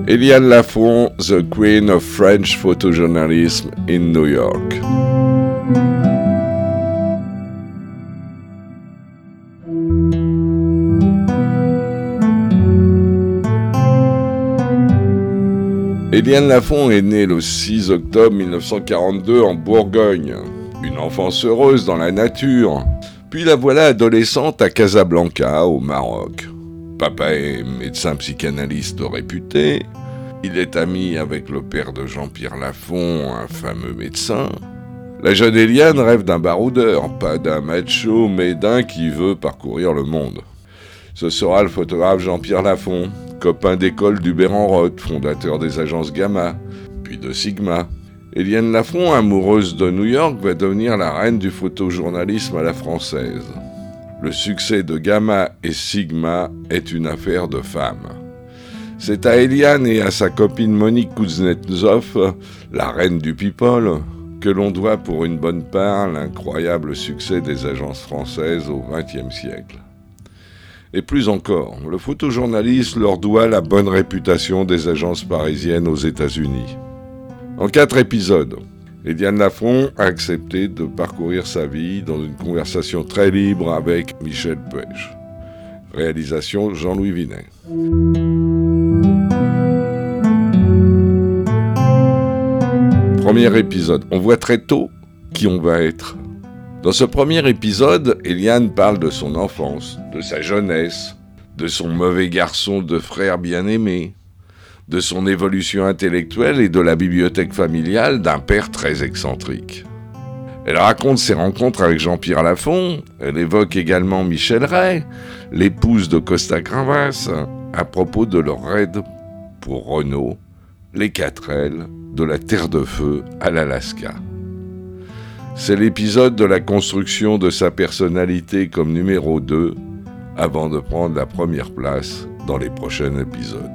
Éliane Lafont, The Queen of French Photojournalism in New York. Éliane Lafont est née le 6 octobre 1942 en Bourgogne. Une enfance heureuse dans la nature. Puis la voilà adolescente à Casablanca, au Maroc. Papa est médecin psychanalyste réputé. Il est ami avec le père de Jean-Pierre Lafont, un fameux médecin. La jeune Éliane rêve d'un baroudeur, pas d'un macho, mais d'un qui veut parcourir le monde. Ce sera le photographe Jean-Pierre Lafont, copain d'école d'Hubert Enroth, fondateur des agences Gamma, puis de Sigma. Éliane Lafont, amoureuse de New York, va devenir la reine du photojournalisme à la française. Le succès de Gamma et Sigma est une affaire de femmes. C'est à Éliane et à sa copine Monique Kuznetsov, la reine du people, que l'on doit pour une bonne part l'incroyable succès des agences françaises au XXe siècle. Et plus encore, le photojournalisme leur doit la bonne réputation des agences parisiennes aux États-Unis. En 4 épisodes, Éliane Lafont a accepté de parcourir sa vie dans une conversation très libre avec Michel Puech. Réalisation Jean-Louis Vinet. Premier épisode. On voit très tôt qui on va être. Dans ce premier épisode, Éliane parle de son enfance, de sa jeunesse, de son mauvais garçon de frère bien-aimé, de son évolution intellectuelle et de la bibliothèque familiale d'un père très excentrique. Elle raconte ses rencontres avec Jean-Pierre Lafont, elle évoque également Michel Ray, l'épouse de Costa Gavras, à propos de leur raid pour Renault, les 4L, de la Terre de Feu à l'Alaska. C'est l'épisode de la construction de sa personnalité comme numéro 2, avant de prendre la première place dans les prochains épisodes.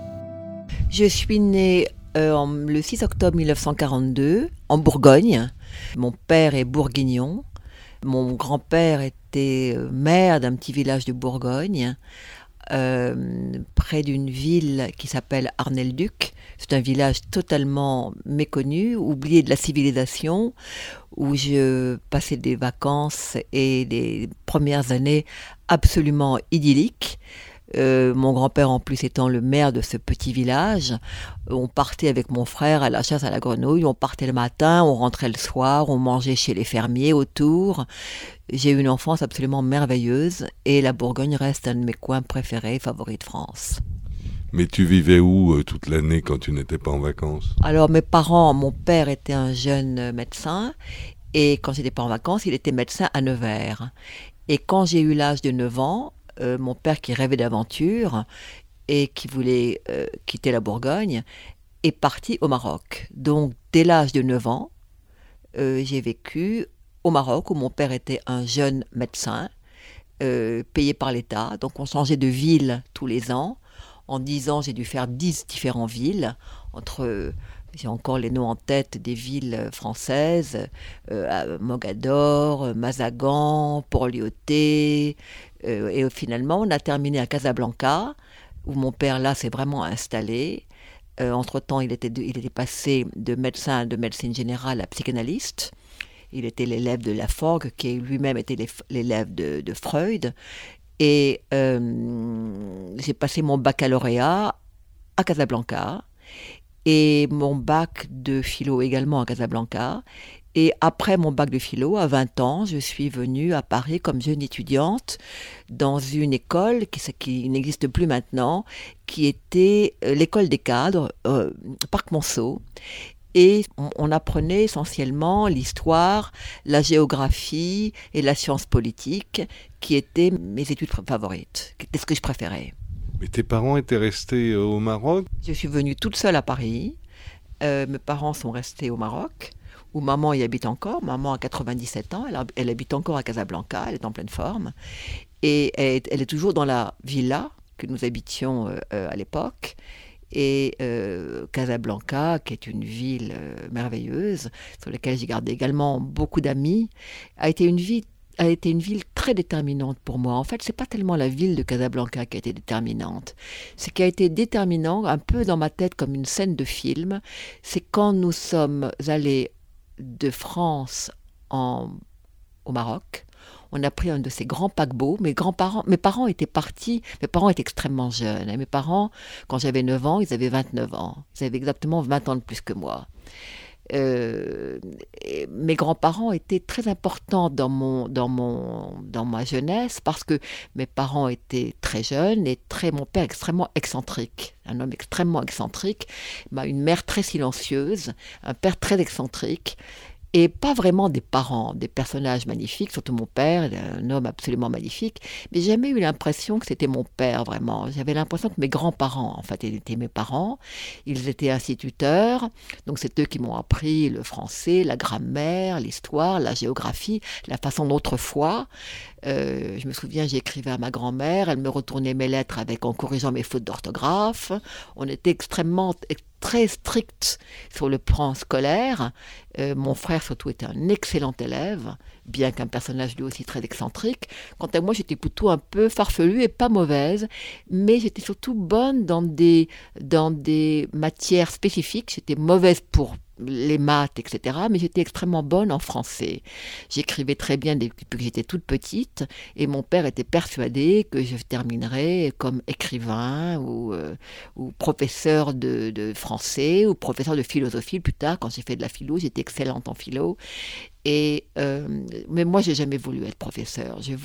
Je suis née le 6 octobre 1942 en Bourgogne. Mon père est bourguignon. Mon grand-père était maire d'un petit village de Bourgogne, près d'une ville qui s'appelle Arnay-le-Duc. C'est un village totalement méconnu, oublié de la civilisation, où je passais des vacances et des premières années absolument idylliques. Mon grand-père en plus étant le maire de ce petit village, on partait avec mon frère à la chasse à la grenouille, on partait le matin, on rentrait le soir, on mangeait chez les fermiers autour. J'ai eu une enfance absolument merveilleuse et la Bourgogne reste un de mes coins préférés, favoris de France. Mais tu vivais où toute l'année quand tu n'étais pas en vacances ? Alors mes parents, mon père était un jeune médecin et quand j'étais pas en vacances, il était médecin à Nevers. Et quand j'ai eu l'âge de 9 ans, mon père qui rêvait d'aventure et qui voulait quitter la Bourgogne est parti au Maroc. Donc dès l'âge de 9 ans, j'ai vécu au Maroc où mon père était un jeune médecin payé par l'État. Donc on changeait de ville tous les ans. En 10 ans, j'ai dû faire 10 différentes villes j'ai encore les noms en tête des villes françaises, Mogador, Mazagan, Port-Lyautey, et finalement on a terminé à Casablanca, où mon père là s'est vraiment installé. Entre-temps, il était passé de médecin de médecine générale à psychanalyste. Il était l'élève de Laforgue, qui lui-même était l'élève de Freud. Et j'ai passé mon baccalauréat à Casablanca et mon bac de philo également à Casablanca. Et après mon bac de philo, à 20 ans, je suis venue à Paris comme jeune étudiante dans une école qui n'existe plus maintenant, qui était l'école des cadres, Parc Monceau. Et on apprenait essentiellement l'histoire, la géographie et la science politique, qui étaient mes études favorites, qui étaient ce que je préférais. Mais tes parents étaient restés au Maroc ? Je suis venue toute seule à Paris. Mes parents sont restés au Maroc, où maman y habite encore. Maman a 97 ans, elle habite encore à Casablanca, elle est en pleine forme. Et elle est toujours dans la villa que nous habitions à l'époque. Et Casablanca, qui est une ville merveilleuse, sur laquelle j'ai gardé également beaucoup d'amis, a été une vie a été une ville très déterminante pour moi. En fait, c'est pas tellement la ville de Casablanca qui a été déterminante. Ce qui a été déterminant, un peu dans ma tête comme une scène de film, c'est quand nous sommes allés de France au Maroc. On a pris un de ces grands paquebots. Mes parents étaient partis, mes parents étaient extrêmement jeunes. Et mes parents, quand j'avais 9 ans, ils avaient 29 ans. Ils avaient exactement 20 ans de plus que moi. Mes grands-parents étaient très importants dans ma jeunesse parce que mes parents étaient très jeunes et mon père extrêmement excentrique, un homme extrêmement excentrique, une mère très silencieuse, un père très excentrique. Et pas vraiment des parents, des personnages magnifiques, surtout mon père, un homme absolument magnifique, mais j'ai jamais eu l'impression que c'était mon père vraiment. J'avais l'impression que mes grands-parents, en fait, étaient mes parents, ils étaient instituteurs, donc c'est eux qui m'ont appris le français, la grammaire, l'histoire, la géographie, la façon d'autrefois. Je me souviens, j'écrivais à ma grand-mère, elle me retournait mes lettres en corrigeant mes fautes d'orthographe. On était très strict sur le plan scolaire. Mon frère surtout était un excellent élève, bien qu'un personnage lui aussi très excentrique. Quant à moi, j'étais plutôt un peu farfelue et pas mauvaise, mais j'étais surtout bonne dans des matières spécifiques. J'étais mauvaise pour les maths, etc. Mais j'étais extrêmement bonne en français. J'écrivais très bien depuis que j'étais toute petite et mon père était persuadé que je terminerais comme écrivain ou professeur de français ou professeur de philosophie. Plus tard, quand j'ai fait de la philo, j'étais excellente en philo. Mais moi, j'ai jamais voulu être professeur. Je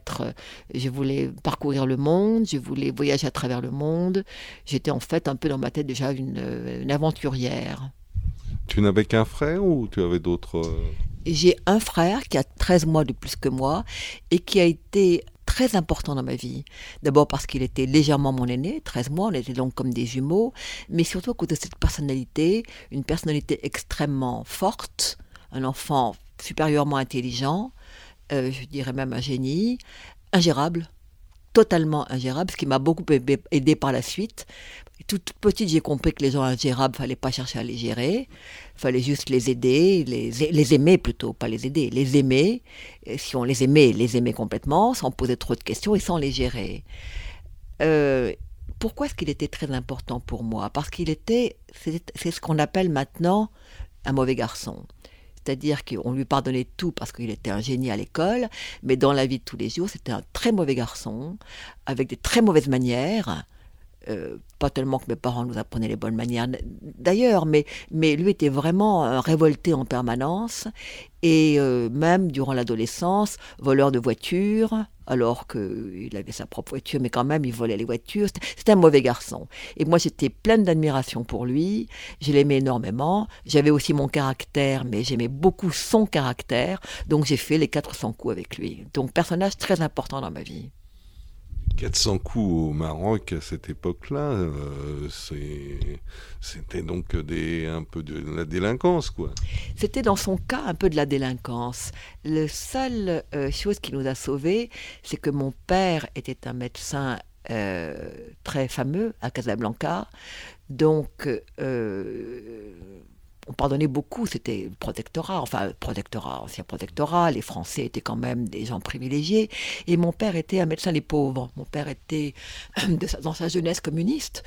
voulais parcourir le monde, je voulais voyager à travers le monde. J'étais en fait un peu dans ma tête déjà une aventurière. Tu n'avais qu'un frère ou tu avais d'autres... J'ai un frère qui a 13 mois de plus que moi et qui a été très important dans ma vie. D'abord parce qu'il était légèrement mon aîné, 13 mois, on était donc comme des jumeaux, mais surtout à cause de cette personnalité, une personnalité extrêmement forte, un enfant supérieurement intelligent, je dirais même un génie, ingérable, totalement ingérable, ce qui m'a beaucoup aidé par la suite. Toute petite, j'ai compris que les gens ingérables, il ne fallait pas chercher à les gérer, il fallait juste les aider, les aimer plutôt, pas les aider, les aimer. Et si on les aimer complètement, sans poser trop de questions et sans les gérer. Pourquoi est-ce qu'il était très important pour moi ? Parce c'est ce qu'on appelle maintenant un mauvais garçon. C'est-à-dire qu'on lui pardonnait tout parce qu'il était un génie à l'école, mais dans la vie de tous les jours, c'était un très mauvais garçon, avec des très mauvaises manières. Pas tellement que mes parents nous apprenaient les bonnes manières d'ailleurs, mais lui était vraiment révolté en permanence, et même durant l'adolescence, voleur de voitures, alors qu'il avait sa propre voiture, mais quand même il volait les voitures. C'était un mauvais garçon. Et moi j'étais pleine d'admiration pour lui, je l'aimais énormément, j'avais aussi mon caractère, mais j'aimais beaucoup son caractère, donc j'ai fait les 400 coups avec lui. Donc personnage très important dans ma vie. 400 coups au Maroc à cette époque-là, c'était donc un peu de la délinquance, quoi. C'était dans son cas un peu de la délinquance. La seule chose qui nous a sauvés, c'est que mon père était un médecin très fameux à Casablanca, donc on pardonnait beaucoup, c'était le protectorat, ancien protectorat, les Français étaient quand même des gens privilégiés, et mon père était un médecin des pauvres. Mon père était, dans sa jeunesse, communiste,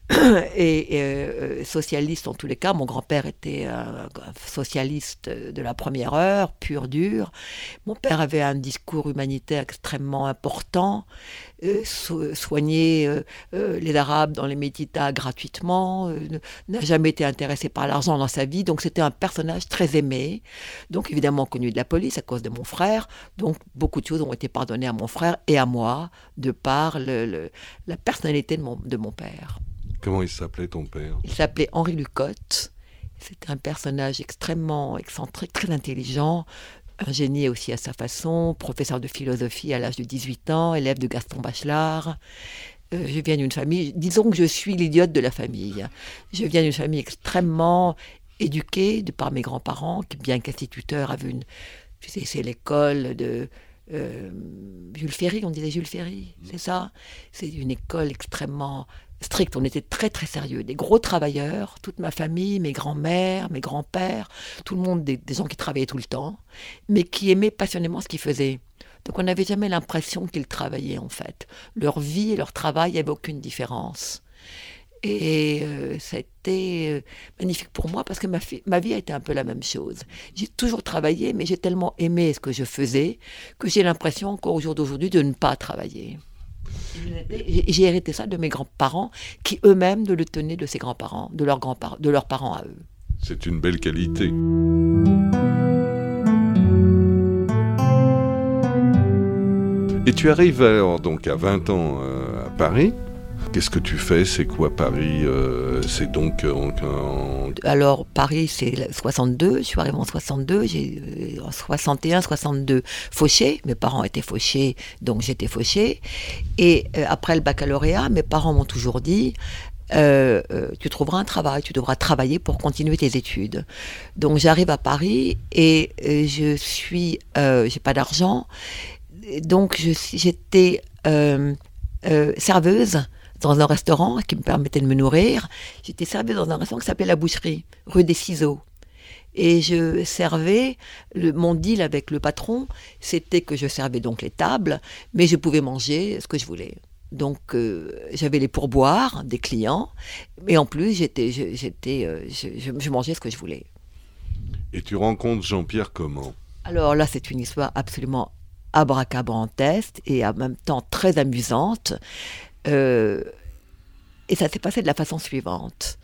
et socialiste en tous les cas. Mon grand-père était un socialiste de la première heure, pur dur. Mon père avait un discours humanitaire extrêmement important, soigner les Arabes dans les Méditas gratuitement, n'a jamais été intéressé par l'argent dans sa vie, donc c'était un personnage très aimé, donc évidemment connu de la police à cause de mon frère, donc beaucoup de choses ont été pardonnées à mon frère et à moi de par la personnalité de mon père. Comment il s'appelait ton père ? Il s'appelait Henri Lucotte, c'était un personnage extrêmement excentrique, très intelligent, un génie aussi à sa façon, professeur de philosophie à l'âge de 18 ans, élève de Gaston Bachelard. Je viens d'une famille, disons que je suis l'idiote de la famille. Je viens d'une famille extrêmement éduquée de par mes grands-parents, qui, bien qu'instituteurs, avaient c'est l'école de Jules Ferry, on disait Jules Ferry, c'est ça. C'est une école extrêmement strict, on était très très sérieux, des gros travailleurs, toute ma famille, mes grands-mères, mes grands-pères, tout le monde, des gens qui travaillaient tout le temps, mais qui aimaient passionnément ce qu'ils faisaient. Donc on n'avait jamais l'impression qu'ils travaillaient en fait. Leur vie et leur travail, il n'y avait aucune différence. Et ça a été magnifique pour moi parce que ma vie a été un peu la même chose. J'ai toujours travaillé, mais j'ai tellement aimé ce que je faisais que j'ai l'impression encore au jour d'aujourd'hui de ne pas travailler. J'ai hérité ça de mes grands-parents qui eux-mêmes ne le tenaient de ses grands-parents, de leurs parents à eux. C'est une belle qualité. Et tu arrives alors donc à 20 ans à Paris. Qu'est-ce que tu fais? C'est quoi Paris? C'est donc Alors Paris c'est 62, je suis arrivée en 62, j'ai en 61, 62 fauchée, mes parents étaient fauchés, donc j'étais fauchée. Et après le baccalauréat, mes parents m'ont toujours dit tu trouveras un travail, tu devras travailler pour continuer tes études. Donc j'arrive à Paris et j'ai pas d'argent, donc j'étais serveuse dans un restaurant qui me permettait de me nourrir. J'étais serveuse dans un restaurant qui s'appelait La Boucherie, rue des Ciseaux. Et je servais, mon deal avec le patron, c'était que je servais donc les tables, mais je pouvais manger ce que je voulais. Donc j'avais les pourboires des clients, mais en plus je mangeais ce que je voulais. Et tu rencontres Jean-Pierre comment? Alors là, c'est une histoire absolument abracadabrantesque et en même temps très amusante. Et ça s'est passé de la façon suivante.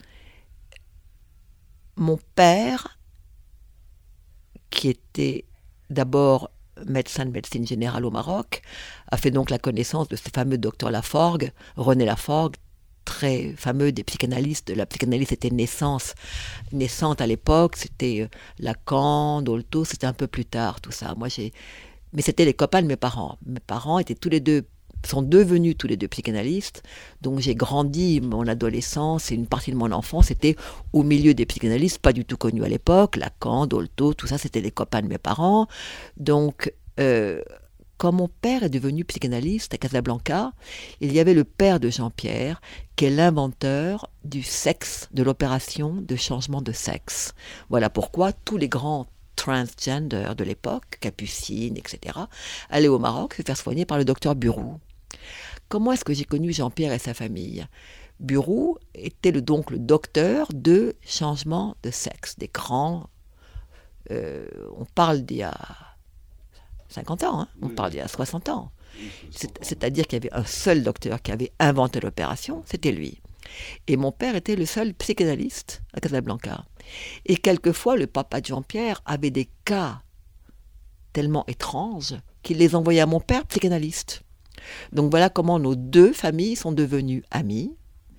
Mon père, qui était d'abord médecin de médecine générale au Maroc, a fait donc la connaissance de ce fameux docteur Laforgue, René Laforgue, très fameux des psychanalystes. La psychanalyse était naissante à l'époque, c'était Lacan, Dolto, c'était un peu plus tard tout ça. Mais c'était les copains de mes parents. Mes parents sont devenus tous les deux psychanalystes, donc j'ai grandi mon adolescence et une partie de mon enfance, c'était au milieu des psychanalystes, pas du tout connus à l'époque, Lacan, Dolto, tout ça, c'était les copains de mes parents. Donc, quand mon père est devenu psychanalyste à Casablanca, il y avait le père de Jean-Pierre, qui est l'inventeur du sexe, de l'opération de changement de sexe. Voilà pourquoi tous les grands transgender de l'époque, Capucine, etc., allaient au Maroc se faire soigner par le docteur Burou. Comment est-ce que j'ai connu Jean-Pierre et sa famille? Burou était donc le docteur de changement de sexe, des grands... on parle d'il y a 50 ans, hein, on parle d'il y a 60 ans. C'est-à-dire qu'il y avait un seul docteur qui avait inventé l'opération, c'était lui. Et mon père était le seul psychanalyste à Casablanca. Et quelquefois, le papa de Jean-Pierre avait des cas tellement étranges qu'il les envoyait à mon père, psychanalyste. Donc voilà comment nos deux familles sont devenues amies.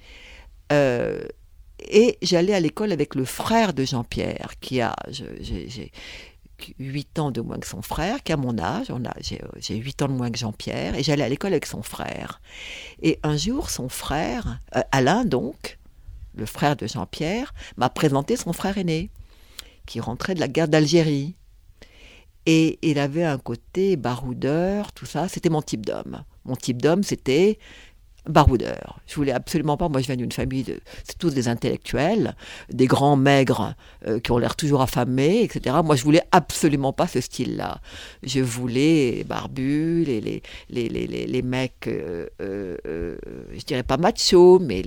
Et j'allais à l'école avec le frère de Jean-Pierre, qui a... J'ai 8 ans de moins que son frère, qui a mon âge. J'ai 8 ans de moins que Jean-Pierre, et j'allais à l'école avec son frère. Et un jour, son frère, Alain donc, le frère de Jean-Pierre, m'a présenté son frère aîné, qui rentrait de la guerre d'Algérie. Et il avait un côté baroudeur, tout ça. C'était mon type d'homme. Mon type d'homme, c'était baroudeur. Je voulais absolument pas, moi je viens d'une famille c'est tous des intellectuels, des grands maigres qui ont l'air toujours affamés, etc. Moi je voulais absolument pas ce style-là. Je voulais les barbus, les mecs, je dirais pas machos, mais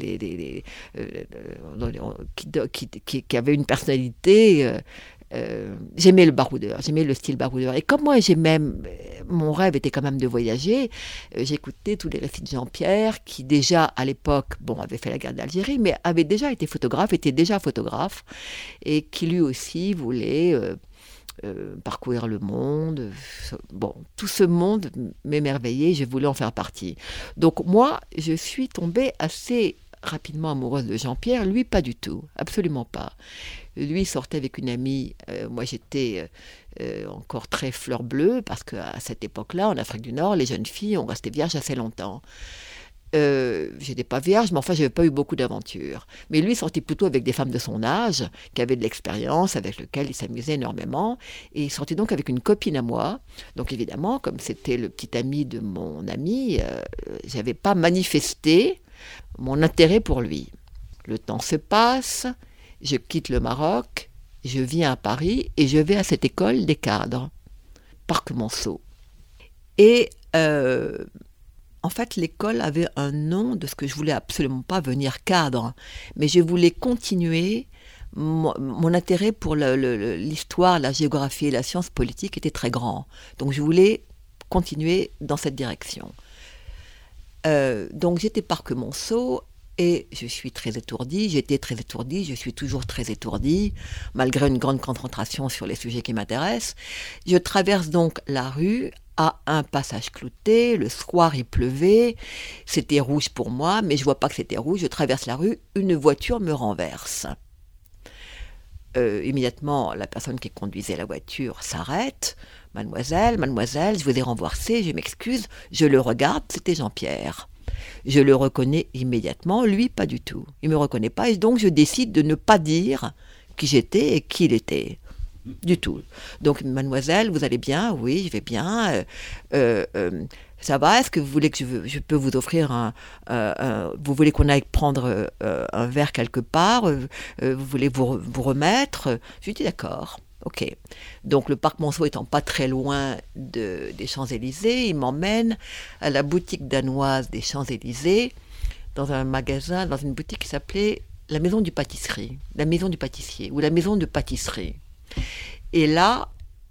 qui avaient une personnalité... j'aimais le baroudeur, j'aimais le style baroudeur. Et comme moi, mon rêve était quand même de voyager, j'écoutais tous les récits de Jean-Pierre, qui déjà, à l'époque, avait fait la guerre d'Algérie, mais avait déjà été photographe, et qui lui aussi voulait parcourir le monde. Tout ce monde m'émerveillait, je voulais en faire partie. Donc moi, je suis tombée assez rapidement amoureuse de Jean-Pierre, lui pas du tout, absolument pas. Lui sortait avec une amie, moi j'étais encore très fleur bleue, parce qu'à cette époque-là, en Afrique du Nord, les jeunes filles ont resté vierges assez longtemps. J'étais pas vierge, mais enfin j'avais pas eu beaucoup d'aventures. Mais lui sortait plutôt avec des femmes de son âge, qui avaient de l'expérience, avec lesquelles il s'amusait énormément, et il sortait donc avec une copine à moi. Donc évidemment, comme c'était le petit ami de mon ami, j'avais pas manifesté mon intérêt pour lui. Le temps se passe, je quitte le Maroc, je viens à Paris et je vais à cette école des cadres, Parc Monceau. Et en fait, l'école avait un nom de ce que je voulais absolument pas venir cadre, mais je voulais continuer. Mon intérêt pour l'histoire, la géographie et la science politique était très grand. Donc je voulais continuer dans cette direction. Donc j'étais Parc Monceau et je suis très étourdie. J'étais très étourdie, je suis toujours très étourdie, malgré une grande concentration sur les sujets qui m'intéressent. Je traverse donc la rue à un passage clouté. Le soir, il pleuvait. C'était rouge pour moi, mais je ne vois pas que c'était rouge. Je traverse la rue, une voiture me renverse. Immédiatement, la personne qui conduisait la voiture s'arrête. Mademoiselle, je vous ai renversé, je m'excuse. Je le regarde, c'était Jean-Pierre. Je le reconnais immédiatement, lui pas du tout. Il ne me reconnaît pas et donc je décide de ne pas dire qui j'étais et qui il était. Du tout. Donc, mademoiselle, vous allez bien? Oui, je vais bien. Ça va? Est-ce que vous voulez que je peux vous offrir vous voulez qu'on aille prendre un verre quelque part? Vous voulez vous remettre? Je lui dis d'accord. Ok. Donc, le Parc Monceau étant pas très loin des Champs-Élysées, il m'emmène à la boutique danoise des Champs-Élysées, dans un magasin, dans une boutique qui s'appelait la Maison du Pâtissier, la Maison du Pâtissier, ou la Maison de Pâtisserie. Et là,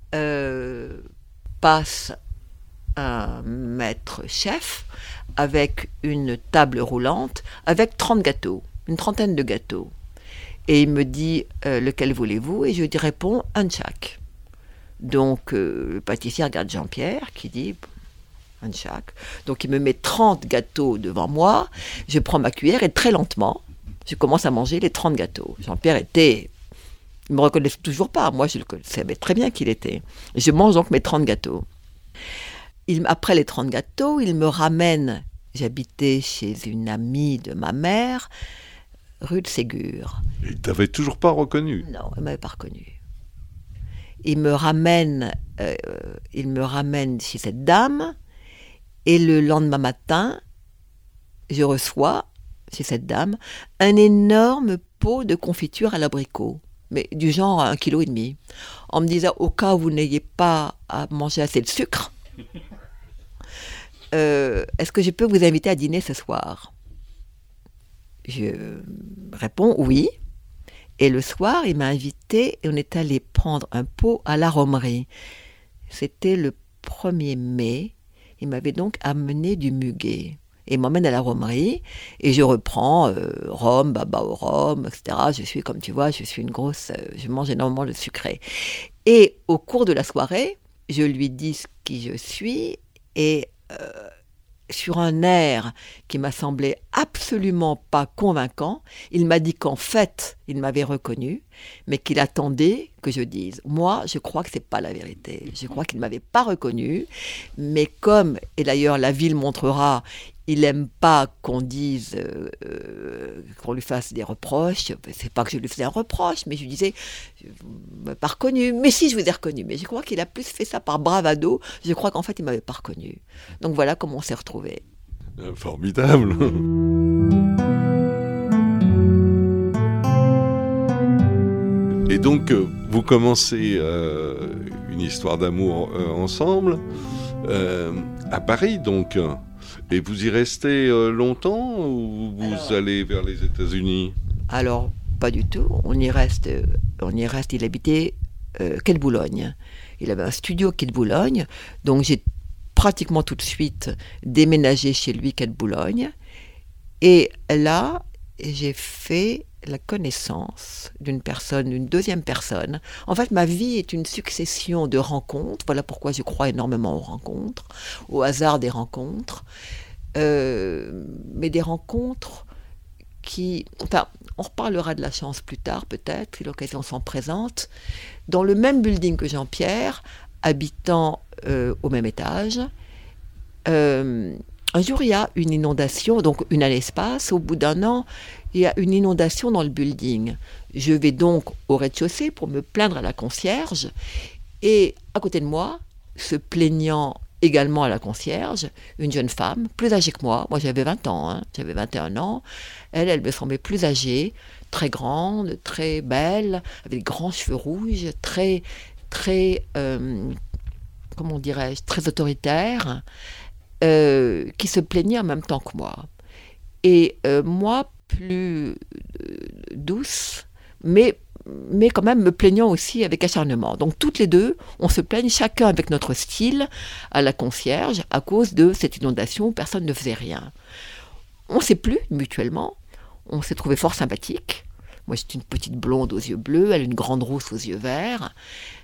passe un maître chef avec une table roulante, avec 30 gâteaux, une trentaine de gâteaux. Et il me dit, lequel voulez-vous? Et je lui réponds, un de chaque. Donc, le pâtissier regarde Jean-Pierre, qui dit, un de chaque. Donc, il me met 30 gâteaux devant moi. Je prends ma cuillère et très lentement, je commence à manger les 30 gâteaux. Jean-Pierre il ne me reconnaissait toujours pas. Moi, je le savais très bien qui il était. Je mange donc mes 30 gâteaux. Après les 30 gâteaux, il me ramène. J'habitais chez une amie de ma mère, rue de Ségur. Et il ne t'avait toujours pas reconnu? Non, il ne m'avait pas reconnu. Il me ramène chez cette dame. Et le lendemain matin, je reçois, chez cette dame, un énorme pot de confiture à l'abricot. Mais du genre 1,5 kg, en me disant, au cas où vous n'ayez pas à manger assez de sucre, est-ce que je peux vous inviter à dîner ce soir? Je réponds oui. Et le soir, il m'a invité et on est allé prendre un pot à la Romerie. C'était le 1er mai. Il m'avait donc amené du muguet. Et il m'emmène à la Romerie et je reprends rhum, baba au rhum, etc. Je suis, comme tu vois, je suis une grosse... je mange énormément de sucré. Et au cours de la soirée, je lui dis qui je suis et sur un air qui m'a semblé absolument pas convaincant, il m'a dit qu'en fait, il m'avait reconnu, mais qu'il attendait que je dise. Moi, je crois que c'est pas la vérité. Je crois qu'il ne m'avait pas reconnu, mais comme, et d'ailleurs la vie le montrera, il n'aime pas qu'on dise, qu'on lui fasse des reproches. C'est pas que je lui faisais un reproche, mais je lui disais, je ne m'avez pas reconnu. Mais si, je vous ai reconnu. Mais je crois qu'il a plus fait ça par bravado. Je crois qu'en fait, il ne m'avait pas reconnu. Donc voilà comment on s'est retrouvés. Formidable. Et donc, vous commencez une histoire d'amour ensemble à Paris, donc. Et vous y restez longtemps ou vous allez vers les États-Unis? Alors, pas du tout. On y reste. Il habitait quai de Boulogne. Il avait un studio quai de Boulogne. Donc, j'ai pratiquement tout de suite déménagé chez lui quai de Boulogne. Et là, j'ai fait la connaissance d'une deuxième personne. En fait, ma vie est une succession de rencontres. Voilà pourquoi je crois énormément aux rencontres, au hasard des rencontres. Mais des rencontres qui... Enfin, on reparlera de la chance plus tard, peut-être, si l'occasion s'en présente. Dans le même building que Jean-Pierre, habitant au même étage, un jour, il y a une inondation, donc une année se passe. Au bout d'un an, il y a une inondation dans le building. Je vais donc au rez-de-chaussée pour me plaindre à la concierge. Et à côté de moi, se plaignant également à la concierge, une jeune femme, plus âgée que moi. Moi, j'avais 20 ans, j'avais 21 ans. Elle me semblait plus âgée, très grande, très belle, avec des grands cheveux rouges, très, très, comment dirais-je, très autoritaire, qui se plaignait en même temps que moi. Et moi, plus douce, mais quand même me plaignant aussi avec acharnement. Donc toutes les deux, on se plaigne chacun avec notre style à la concierge à cause de cette inondation où personne ne faisait rien. On ne s'est plus mutuellement, on s'est trouvé fort sympathique. Moi j'étais une petite blonde aux yeux bleus, elle une grande rousse aux yeux verts.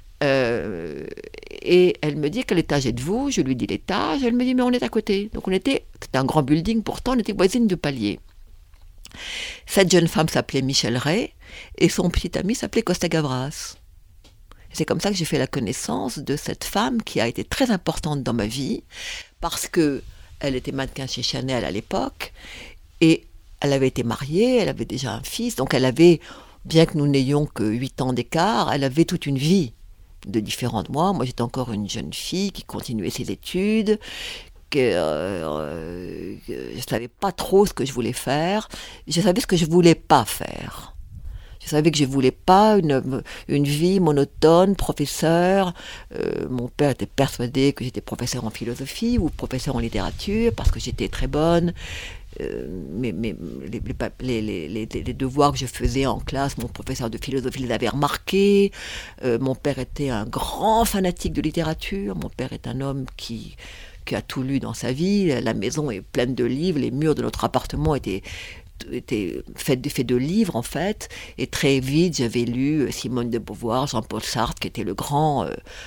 Et elle me dit quel étage êtes-vous ? Je lui dis l'étage, elle me dit mais on est à côté. Donc c'était un grand building, pourtant on était voisines de palier. Cette jeune femme s'appelait Michel Ray et son petit ami s'appelait Costa Gavras. C'est comme ça que j'ai fait la connaissance de cette femme qui a été très importante dans ma vie parce que elle était mannequin chez Chanel à l'époque et elle avait été mariée, elle avait déjà un fils, donc elle avait, bien que nous n'ayons que 8 ans d'écart, elle avait toute une vie de différent de moi. Moi j'étais encore une jeune fille qui continuait ses études, que je ne savais pas trop ce que je voulais faire. Je savais ce que je ne voulais pas faire. Je savais que je ne voulais pas une vie monotone, professeur. Mon père était persuadé que j'étais professeur en philosophie ou professeur en littérature parce que j'étais très bonne. Mais les devoirs que je faisais en classe, mon professeur de philosophie les avait remarqués. Mon père était un grand fanatique de littérature. Mon père est un homme qui a tout lu dans sa vie. La maison est pleine de livres, les murs de notre appartement étaient faits de livres en fait, et très vite j'avais lu Simone de Beauvoir, Jean-Paul Sartre qui était le grand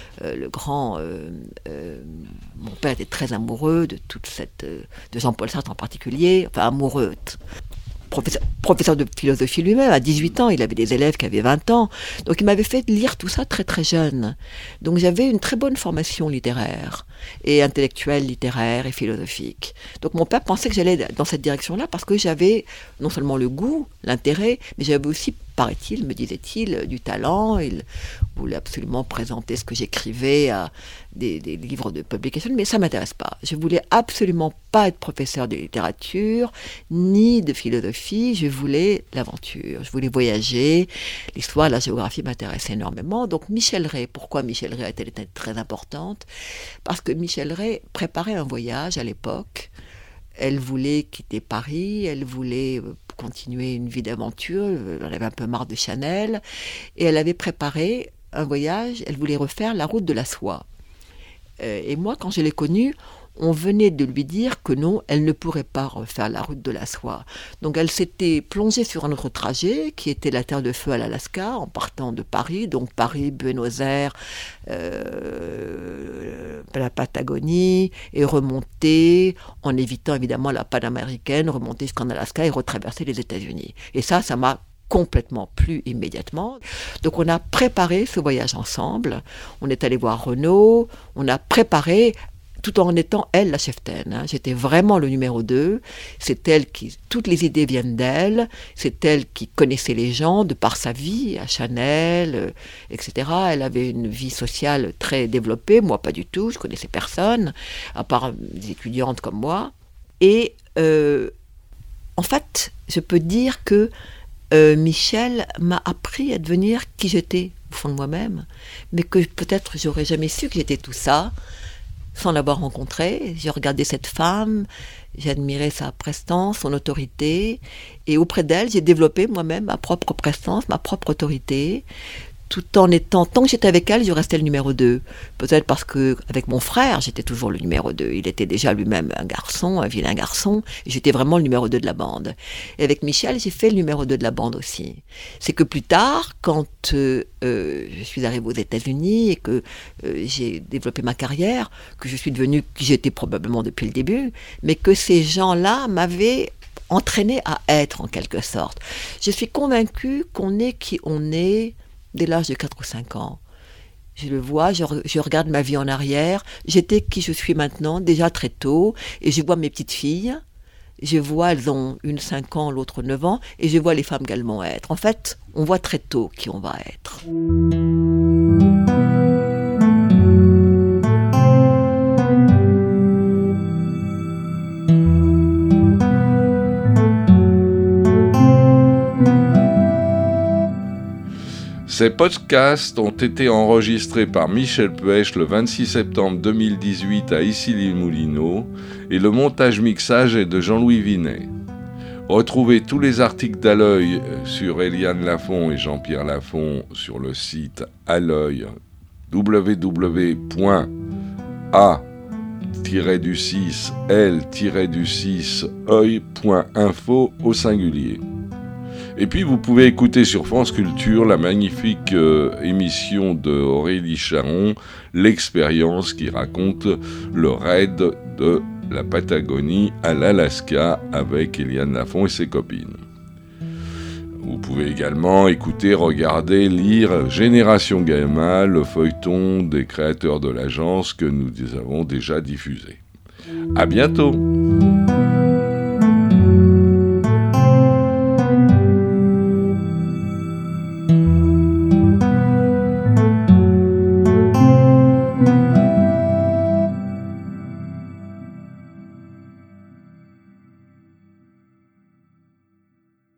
mon père était très amoureux de de Jean-Paul Sartre en particulier, enfin amoureux, professeur de philosophie lui-même, à 18 ans, il avait des élèves qui avaient 20 ans, donc il m'avait fait lire tout ça très très jeune. Donc j'avais une très bonne formation littéraire, et intellectuelle, littéraire et philosophique. Donc mon père pensait que j'allais dans cette direction-là parce que j'avais non seulement le goût, l'intérêt, mais j'avais aussi, paraît-il, me disait-il, du talent. Il voulait absolument présenter ce que j'écrivais à des livres de publication, mais ça ne m'intéresse pas. Je voulais absolument pas être professeur de littérature, ni de philosophie, je voulais l'aventure, je voulais voyager, l'histoire, la géographie m'intéressaient énormément. Donc Michel Ray, pourquoi Michel Ray a-t-elle été très importante ? Parce que Michel Ray préparait un voyage à l'époque. Elle voulait quitter Paris, elle voulait continuer une vie d'aventure, elle avait un peu marre de Chanel, et elle avait préparé un voyage, elle voulait refaire la route de la soie. Et moi, quand je l'ai connue, on venait de lui dire que non, elle ne pourrait pas refaire la route de la soie. Donc elle s'était plongée sur un autre trajet, qui était la Terre de Feu à l'Alaska, en partant de Paris, donc Paris, Buenos Aires, la Patagonie, et remonter, en évitant évidemment la panaméricaine, remonter jusqu'en Alaska et retraverser les États-Unis. Et ça m'a complètement plu immédiatement. Donc on a préparé ce voyage ensemble, on est allé voir Renault, on a préparé tout en étant elle la cheftaine. J'étais vraiment le numéro 2. C'est elle qui... Toutes les idées viennent d'elle. C'est elle qui connaissait les gens de par sa vie, à Chanel, etc. Elle avait une vie sociale très développée. Moi, pas du tout. Je connaissais personne, à part des étudiantes comme moi. Et en fait, je peux dire que Michel m'a appris à devenir qui j'étais, au fond de moi-même. Mais que peut-être j'aurais jamais su que j'étais tout ça sans l'avoir rencontrée. J'ai regardé cette femme, j'ai admiré sa prestance, son autorité, et auprès d'elle, j'ai développé moi-même ma propre prestance, ma propre autorité, tout en étant, tant que j'étais avec elle, je restais le numéro 2. Peut-être parce que avec mon frère, j'étais toujours le numéro 2. Il était déjà lui-même un garçon, un vilain garçon, et j'étais vraiment le numéro 2 de la bande. Et avec Michel, j'ai fait le numéro 2 de la bande aussi. C'est que plus tard, quand je suis arrivée aux États-Unis et que j'ai développé ma carrière, que je suis devenue qui j'étais probablement depuis le début, mais que ces gens-là m'avaient entraînée à être en quelque sorte. Je suis convaincue qu'on est qui on est dès l'âge de 4 ou 5 ans. Je le vois, je regarde ma vie en arrière, j'étais qui je suis maintenant, déjà très tôt, et je vois mes petites filles, je vois, elles ont une 5 ans, l'autre 9 ans, et je vois les femmes qu'elles vont être. En fait, on voit très tôt qui on va être. Ces podcasts ont été enregistrés par Michel Puech le 26 septembre 2018 à Issy-les-Moulineaux et le montage-mixage est de Jean-Louis Vinet. Retrouvez tous les articles d'À-l'œil sur Éliane Lafont et Jean-Pierre Lafont sur le site À-l'œil www.a-l-6-œil.info au singulier. Et puis vous pouvez écouter sur France Culture la magnifique émission de Aurélie Charon, L'expérience, qui raconte le raid de la Patagonie à l'Alaska avec Éliane Lafont et ses copines. Vous pouvez également écouter, regarder, lire Génération Gamma, le feuilleton des créateurs de l'agence que nous avons déjà diffusé. À bientôt!